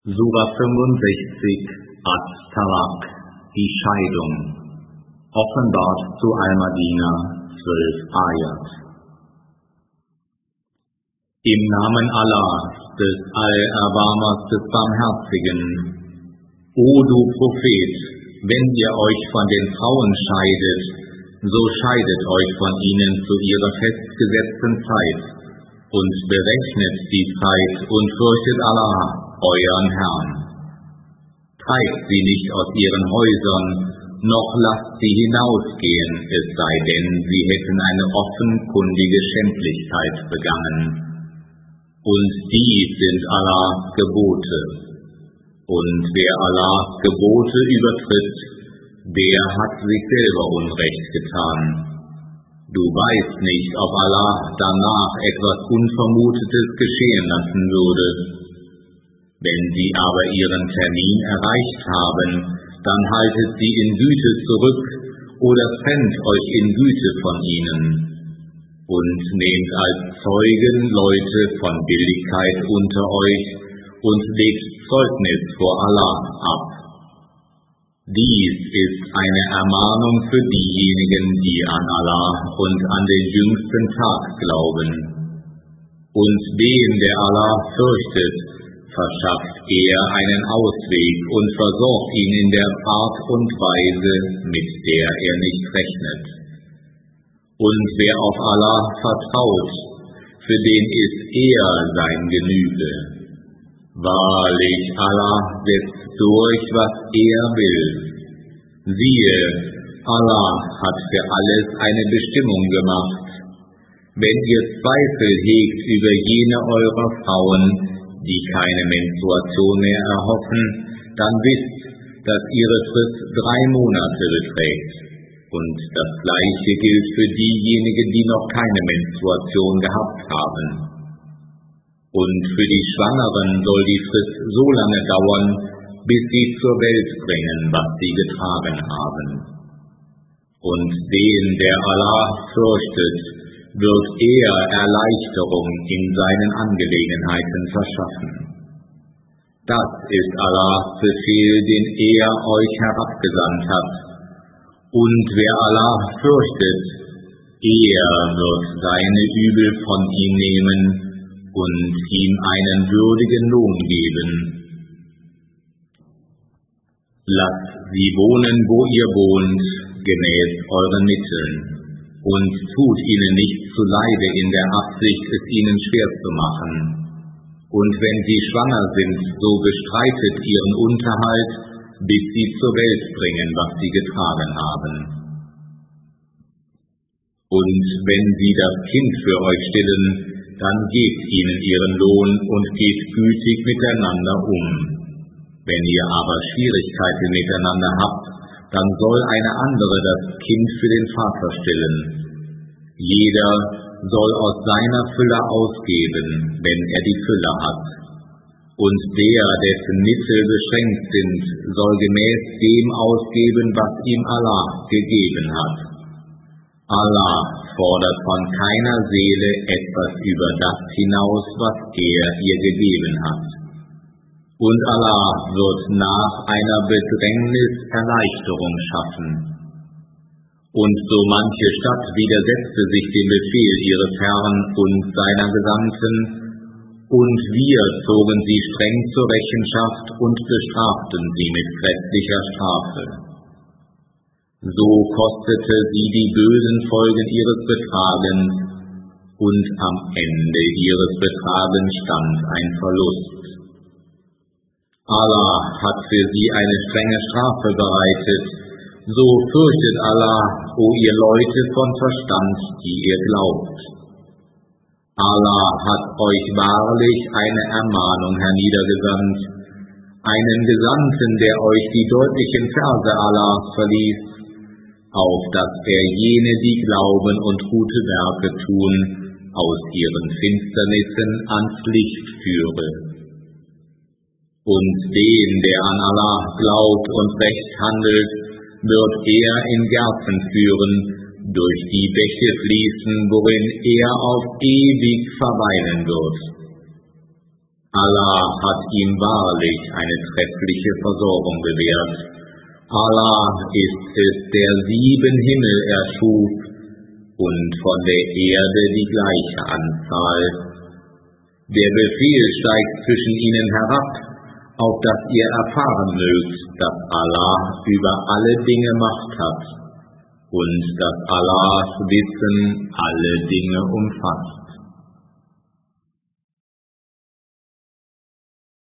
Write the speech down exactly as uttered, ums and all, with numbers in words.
Sura fünfundsechzig, At-Talaq, die Scheidung, offenbart zu Al-Madina, zwölf Ayat. Im Namen Allahs, des Allerbarmers, des Barmherzigen. O du Prophet, wenn ihr euch von den Frauen scheidet, so scheidet euch von ihnen zu ihrer festgesetzten Zeit und berechnet die Zeit und fürchtet Allah, euren Herrn. Treibt sie nicht aus ihren Häusern, noch lasst sie hinausgehen, es sei denn, sie hätten eine offenkundige Schändlichkeit begangen. Und dies sind Allahs Gebote. Und wer Allahs Gebote übertritt, der hat sich selber Unrecht getan. Du weißt nicht, ob Allah danach etwas Unvermutetes geschehen lassen würde. Wenn sie aber ihren Termin erreicht haben, dann haltet sie in Güte zurück oder trennt euch in Güte von ihnen. Und nehmt als Zeugen Leute von Billigkeit unter euch und legt Zeugnis vor Allah ab. Dies ist eine Ermahnung für diejenigen, die an Allah und an den jüngsten Tag glauben. Und dem, der Allah fürchtet, verschafft er einen Ausweg und versorgt ihn in der Art und Weise, mit der er nicht rechnet. Und wer auf Allah vertraut, für den ist er sein Genüge. Wahrlich, Allah setzt durch, was er will. Siehe, Allah hat für alles eine Bestimmung gemacht. Wenn ihr Zweifel hegt über jene eurer Frauen, die keine Menstruation mehr erhoffen, dann wisst, dass ihre Frist drei Monate beträgt. Und das Gleiche gilt für diejenigen, die noch keine Menstruation gehabt haben. Und für die Schwangeren soll die Frist so lange dauern, bis sie zur Welt bringen, was sie getragen haben. Und den, der Allah fürchtet, wird er Erleichterung in seinen Angelegenheiten verschaffen. Das ist Allahs Befehl, den er euch herabgesandt hat. Und wer Allah fürchtet, er wird seine Übel von ihm nehmen und ihm einen würdigen Lohn geben. Lasst sie wohnen, wo ihr wohnt, gemäß euren Mitteln, und tut ihnen nicht zuleide in der Absicht, es ihnen schwer zu machen. Und wenn sie schwanger sind, so bestreitet ihren Unterhalt, bis sie zur Welt bringen, was sie getragen haben. Und wenn sie das Kind für euch stillen, dann gebt ihnen ihren Lohn und geht gütig miteinander um. Wenn ihr aber Schwierigkeiten miteinander habt, dann soll eine andere das Kind für den Vater stillen. Jeder soll aus seiner Fülle ausgeben, wenn er die Fülle hat. Und der, dessen Mittel beschränkt sind, soll gemäß dem ausgeben, was ihm Allah gegeben hat. Allah fordert von keiner Seele etwas über das hinaus, was er ihr gegeben hat. Und Allah wird nach einer Bedrängnis Erleichterung schaffen. Und so manche Stadt widersetzte sich dem Befehl ihres Herrn und seiner Gesandten, und wir zogen sie streng zur Rechenschaft und bestraften sie mit grässlicher Strafe. So kostete sie die bösen Folgen ihres Betragens, und am Ende ihres Betragens stand ein Verlust. Allah hat für sie eine strenge Strafe bereitet, so fürchtet Allah, o ihr Leute von Verstand, die ihr glaubt. Allah hat euch wahrlich eine Ermahnung herniedergesandt, einen Gesandten, der euch die deutlichen Verse Allahs verließ, auf dass er jene, die glauben und gute Werke tun, aus ihren Finsternissen ans Licht führe. Und den, der an Allah glaubt und recht handelt, wird er in Gärten führen, durch die Bäche fließen, worin er auf ewig verweilen wird. Allah hat ihm wahrlich eine treffliche Versorgung gewährt. Allah ist es, der sieben Himmel erschuf und von der Erde die gleiche Anzahl. Der Befehl steigt zwischen ihnen herab, auf dass ihr erfahren mögt, dass Allah über alle Dinge Macht hat und dass Allahs Wissen alle Dinge umfasst.